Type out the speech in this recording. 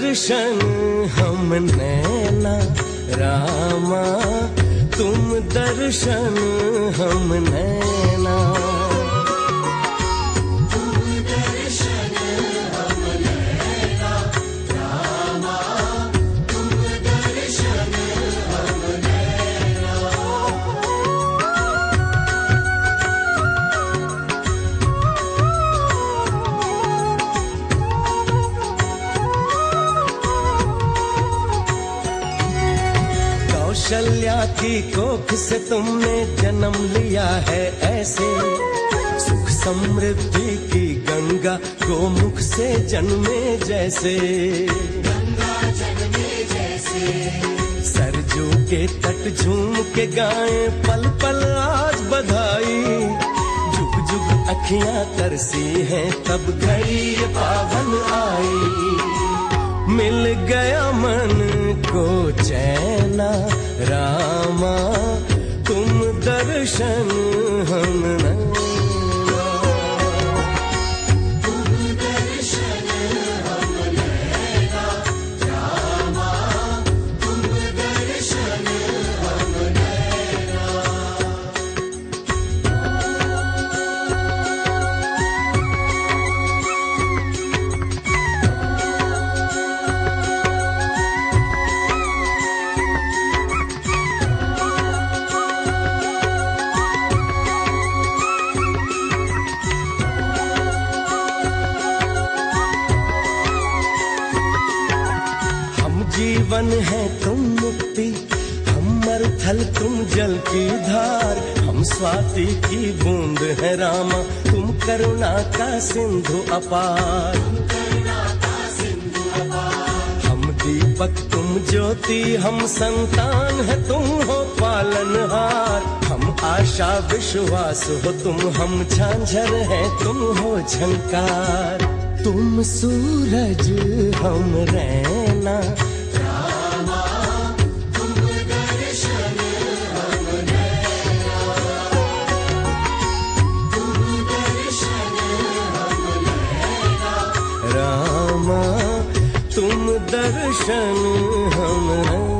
दर्शन हम नैना, रामा तुम दर्शन हम नैना। कौशल्या की कोख से तुमने जन्म लिया है ऐसे, सुख समृद्धि की गंगा गोमुख से जन्मे जैसे। गंगा जन्मे जैसे सरजू के तट झूम के गाएं पल पल आज बधाई। जुग जुग अखियां तरसी हैं तब घड़ी ये पावन आई। मिल गया मन को चैना, रामा तुम दर्शन हम नैना। तुम दर्शन हम नैना, रामा तुम दर्शन हम नैना। जीवन है तुम मुक्ति, हम मरुथल तुम जल की धार। हम स्वाति की बूंद है रामा, तुम करुणा का सिंधु अपार। हम दीपक तुम ज्योति, हम संतान है तुम हो पालनहार। हम आशा विश्वास हो तुम, हम झांझर है तुम हो झंकार। तुम सूरज हम रैना, रामा तुम दर्शन हम